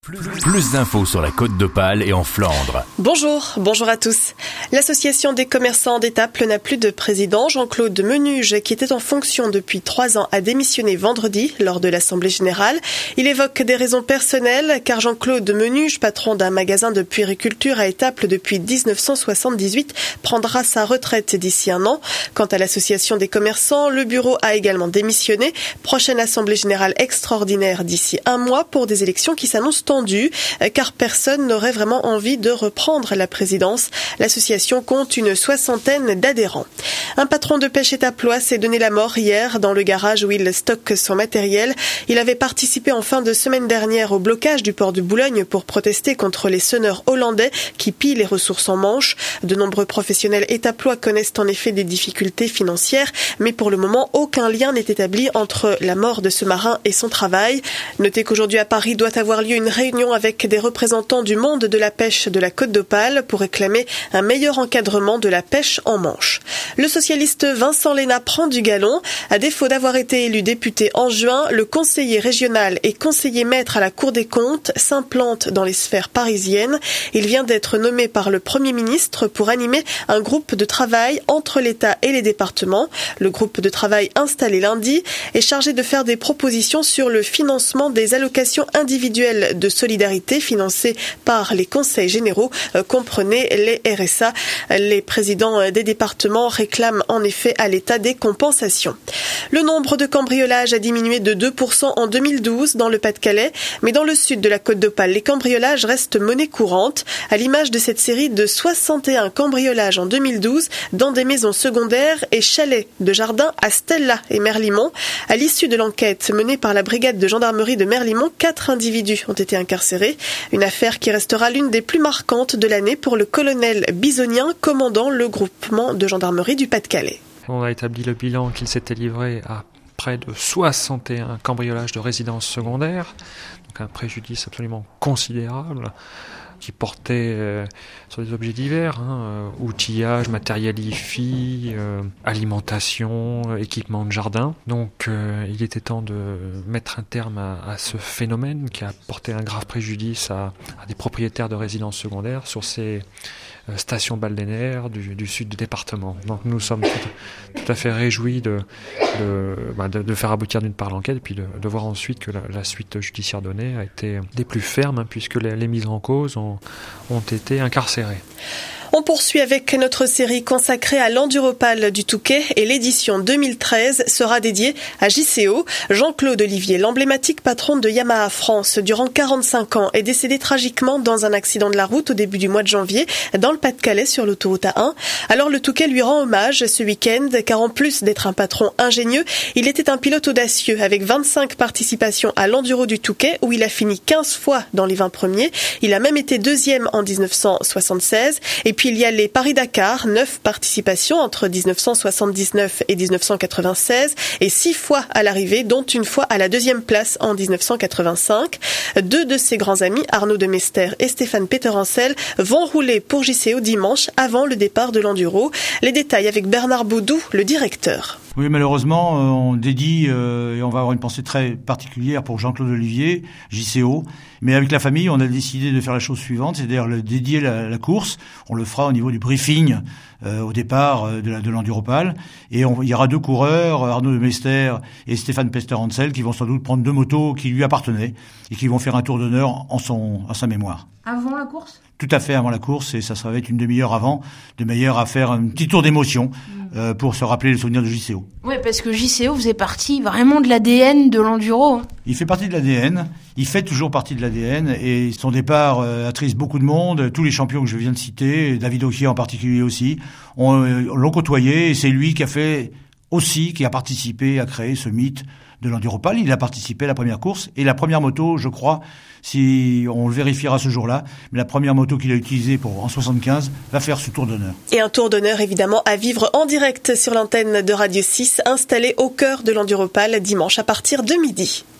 Plus d'infos sur la Côte d'Opale et en Flandre. Bonjour à tous. L'association des commerçants d'Étaples n'a plus de président. Jean-Claude Menuge, qui était en fonction depuis 3 ans, a démissionné vendredi lors de l'Assemblée générale. Il évoque des raisons personnelles, car Jean-Claude Menuge, patron d'un magasin de puériculture à Étaples depuis 1978, prendra sa retraite d'ici 1 an. Quant à l'association des commerçants, le bureau a également démissionné. Prochaine Assemblée générale extraordinaire d'ici 1 mois pour des élections qui s'annoncent tendu, car personne n'aurait vraiment envie de reprendre la présidence. L'association compte une 60aine d'adhérents. Un patron de pêche étaplois s'est donné la mort hier dans le garage où il stocke son matériel. Il avait participé en fin de semaine dernière au blocage du port de Boulogne pour protester contre les senneurs hollandais qui pillent les ressources en Manche. De nombreux professionnels étaplois connaissent en effet des difficultés financières, mais pour le moment, aucun lien n'est établi entre la mort de ce marin et son travail. Notez qu'aujourd'hui à Paris doit avoir lieu une réunion avec des représentants du monde de la pêche de la Côte d'Opale pour réclamer un meilleur encadrement de la pêche en Manche. Le socialiste Vincent Léna prend du galon. À défaut d'avoir été élu député en juin, le conseiller régional et conseiller maître à la Cour des comptes s'implante dans les sphères parisiennes. Il vient d'être nommé par le Premier ministre pour animer un groupe de travail entre l'État et les départements. Le groupe de travail installé lundi est chargé de faire des propositions sur le financement des allocations individuelles de solidarité financées par les conseils généraux, comprenez les RSA. Les présidents des départements réclament en effet à l'État des compensations. Le nombre de cambriolages a diminué de 2% en 2012 dans le Pas-de-Calais, mais dans le sud de la Côte d'Opale, les cambriolages restent monnaie courante, à l'image de cette série de 61 cambriolages en 2012 dans des maisons secondaires et chalets de jardin à Stella et Merlimont. À l'issue de l'enquête menée par la brigade de gendarmerie de Merlimont, 4 individus ont été incarcérés. Une affaire qui restera l'une des plus marquantes de l'année pour le colonel Bisonien, commandant le groupement de gendarmerie du Pas-de-Calais. On a établi le bilan qu'il s'était livré à près de 61 cambriolages de résidences secondaires, donc un préjudice absolument considérable qui portait sur des objets divers, outillage, matériel hi-fi, alimentation, équipement de jardin. Donc il était temps de mettre un terme à ce phénomène qui a porté un grave préjudice à des propriétaires de résidences secondaires sur ces stations balnéaires du sud du département. Donc nous sommes tout à fait réjouis de faire aboutir d'une part l'enquête et puis de voir ensuite que la suite judiciaire donnée a été des plus fermes, puisque les mises en cause ont été incarcérés. On poursuit avec notre série consacrée à l'Enduropale du Touquet et l'édition 2013 sera dédiée à JCO. Jean-Claude Olivier, l'emblématique patron de Yamaha France durant 45 ans, est décédé tragiquement dans un accident de la route au début du mois de janvier dans le Pas-de-Calais sur l'autoroute A1. Alors le Touquet lui rend hommage ce week-end car en plus d'être un patron ingénieux, il était un pilote audacieux avec 25 participations à l'Enduro du Touquet où il a fini 15 fois dans les 20 premiers. Il a même été 2e en 1976 et puis il y a les Paris-Dakar, 9 participations entre 1979 et 1996 et 6 fois à l'arrivée, dont une fois à la 2e place en 1985. 2 de ses grands amis, Arnaud de Mester et Stéphane Peterencel, vont rouler pour JCO dimanche avant le départ de l'Enduro. Les détails avec Bernard Baudou, le directeur. Oui, malheureusement, on dédie et on va avoir une pensée très particulière pour Jean-Claude Olivier, JCO. Mais avec la famille, on a décidé de faire la chose suivante, c'est-à-dire dédier la course. On le fera au niveau du briefing au départ de l'Enduropale. Et il y aura 2 coureurs, Arnaud de Mester et Stéphane Peterencel, qui vont sans doute prendre 2 motos qui lui appartenaient et qui vont faire un tour d'honneur en sa mémoire. Avant la course ? Tout à fait avant la course, et ça va être une demi-heure avant, de manière à faire un petit tour d'émotion pour se rappeler le souvenir de JCO. Oui, parce que JCO faisait partie vraiment de l'ADN de l'enduro. Il fait partie de l'ADN, il fait toujours partie de l'ADN, et son départ attriste beaucoup de monde. Tous les champions que je viens de citer, David Okier en particulier aussi, l'ont côtoyé, et c'est lui qui a participé à créer ce mythe de l'Enduropale. Il a participé à la première course et la première moto, je crois, si on le vérifiera ce jour-là, mais la première moto qu'il a utilisée en 75 va faire ce tour d'honneur. Et un tour d'honneur évidemment à vivre en direct sur l'antenne de Radio 6, installée au cœur de l'Enduropale dimanche à partir de midi.